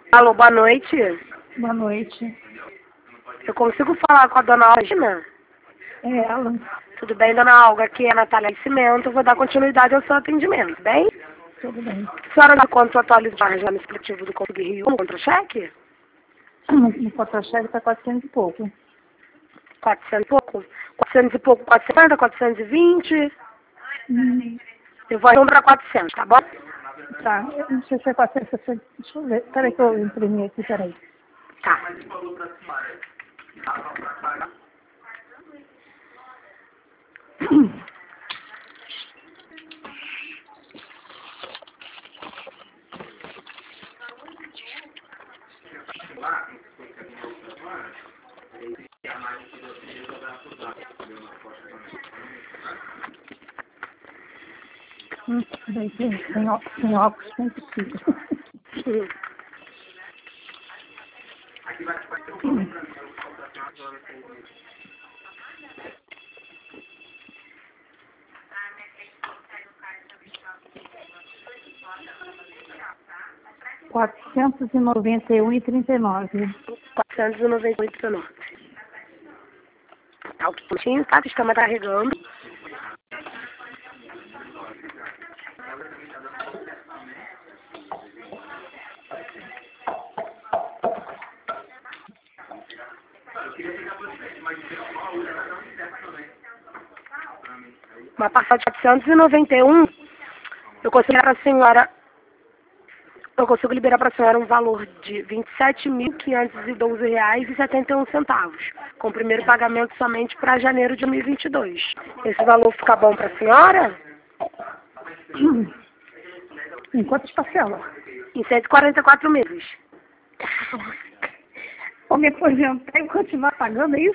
Alô, boa noite. Boa noite. Eu consigo falar com a dona Algina? É ela. Tudo bem, dona Olga? Aqui é a Natália Cimento. Eu vou dar continuidade ao seu atendimento, bem? Tudo bem. A senhora dá conta atualizar já no explicativo do Conselho Rio no contra-cheque? No contra-cheque está 400 e pouco. 400 e pouco? 400 e pouco, 450, 420? Eu vou arredondar para 400, tá bom? Tá. Eu não sei se é 400. Deixa eu ver. Peraí que eu imprimi aqui, peraí. Tá. Peraí, tem óculos, tem possível. R$ 491,39. 498,19. Tá o quentinho, tá? O sistema tá carregando. Uma parcela de 491, eu consigo liberar para a senhora, um valor de R$ 27.512,71, com o primeiro pagamento somente para janeiro de 2022. Esse valor fica bom para a senhora? Em quantas parcelas? Em 144 meses. Vou me aposentar e continuar pagando isso?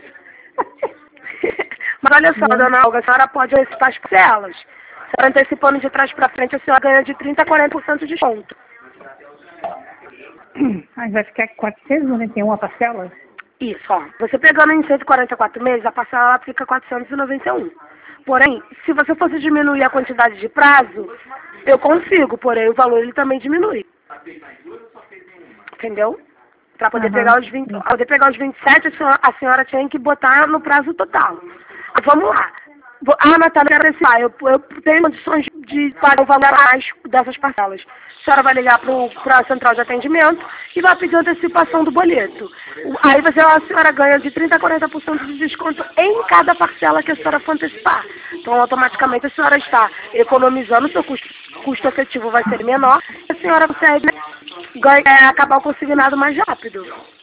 Mas olha só, dona Olga, a senhora pode antecipar as parcelas. A senhora antecipando de trás para frente, a senhora ganha de 30% a 40% de desconto. Aí vai ficar 491 a parcela? Isso, ó. Você pegando em 144 meses, a parcela ela fica 491. Porém, se você fosse diminuir a quantidade de prazo, eu consigo, porém o valor ele também diminui. Entendeu? Para poder pegar os 20, pra poder pegar os 27, a senhora tinha que botar no prazo total. Vamos lá. Natália, eu tenho condições de pagar o valor a mais dessas parcelas. A senhora vai ligar para a central de atendimento e vai pedir antecipação do boleto. Aí a senhora ganha de 30% a 40% de desconto em cada parcela que a senhora for antecipar. Então, automaticamente, a senhora está economizando, o seu custo efetivo vai ser menor e a senhora consegue acabar o consignado mais rápido.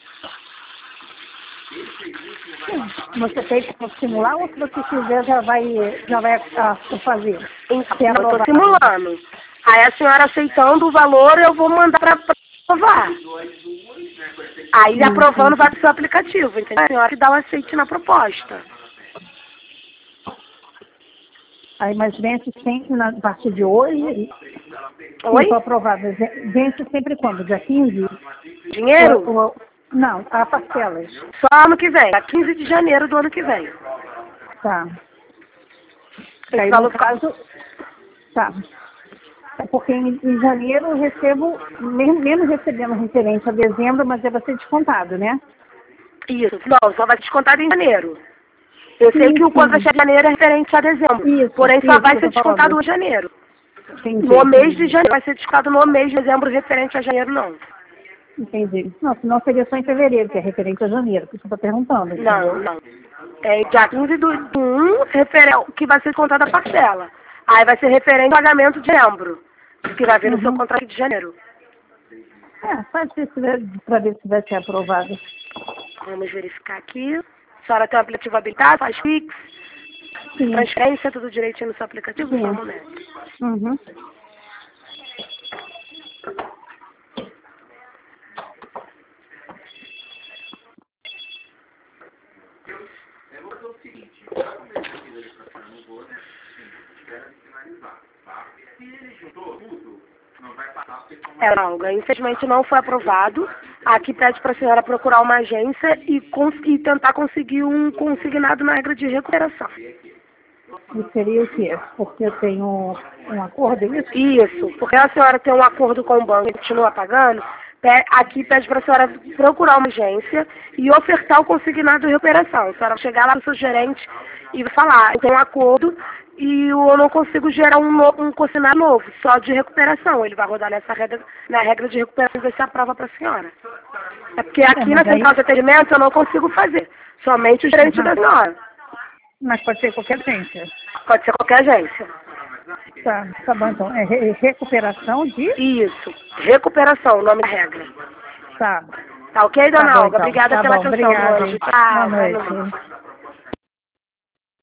Você tem que simular ou se você quiser já vai fazer? Então, eu estou simulando. Aí a senhora aceitando o valor, eu vou mandar para aprovar. Aí aprovando vai para o seu aplicativo, entendeu? A senhora que dá o aceite na proposta. Aí, mas vence sempre a partir de hoje? Oi? Estou aprovada. Vence sempre quando? Dia 15? Dinheiro? Não, a parcelas. Só ano que vem, a 15 de janeiro do ano que vem. Tá. Esse valor no caso, tá. É porque em janeiro eu recebo, mesmo recebendo referente a dezembro, mas vai ser descontado, né? Isso, não, só vai ser descontado em janeiro. Eu sei que o contra-cheque de janeiro é referente a dezembro, porém só vai ser descontado em janeiro. No mês de janeiro, vai ser descontado no mês de dezembro referente a janeiro, não. Entendi. Não, senão seria só em fevereiro, que é referente a janeiro, que você está perguntando. Não. É dia 15 do 1, que vai ser descontada a parcela. Aí vai ser referente ao pagamento de dezembro, que vai vir no seu contrato de janeiro. Pode ser para ver se vai ser aprovado. Vamos verificar aqui. A senhora tem o aplicativo habilitado, faz Pix, transferência, tudo direitinho no seu aplicativo? Só um momento. Olga, infelizmente não foi aprovado. Aqui pede para a senhora procurar uma agência e tentar conseguir um consignado na regra de recuperação. E seria o quê? Porque eu tenho um acordo, é isso? Isso, porque a senhora tem um acordo com o banco e continua pagando, Aqui pede para a senhora procurar uma agência e ofertar o consignado de recuperação. A senhora vai chegar lá no seu gerente e vai falar, eu tenho um acordo e eu não consigo gerar um consignado novo, só de recuperação. Ele vai rodar na regra de recuperação e ver se aprova para a senhora. É porque aqui na central de atendimento eu não consigo fazer, somente o gerente da senhora. Mas pode ser qualquer agência? Pode ser qualquer agência. Tá bom, então. É recuperação de? Isso, recuperação, o nome da regra. Tá. Tá ok, dona Tá bom, Olga? então. Obrigada Tá pela bom, atenção obrigada. hoje. Tá, Boa noite.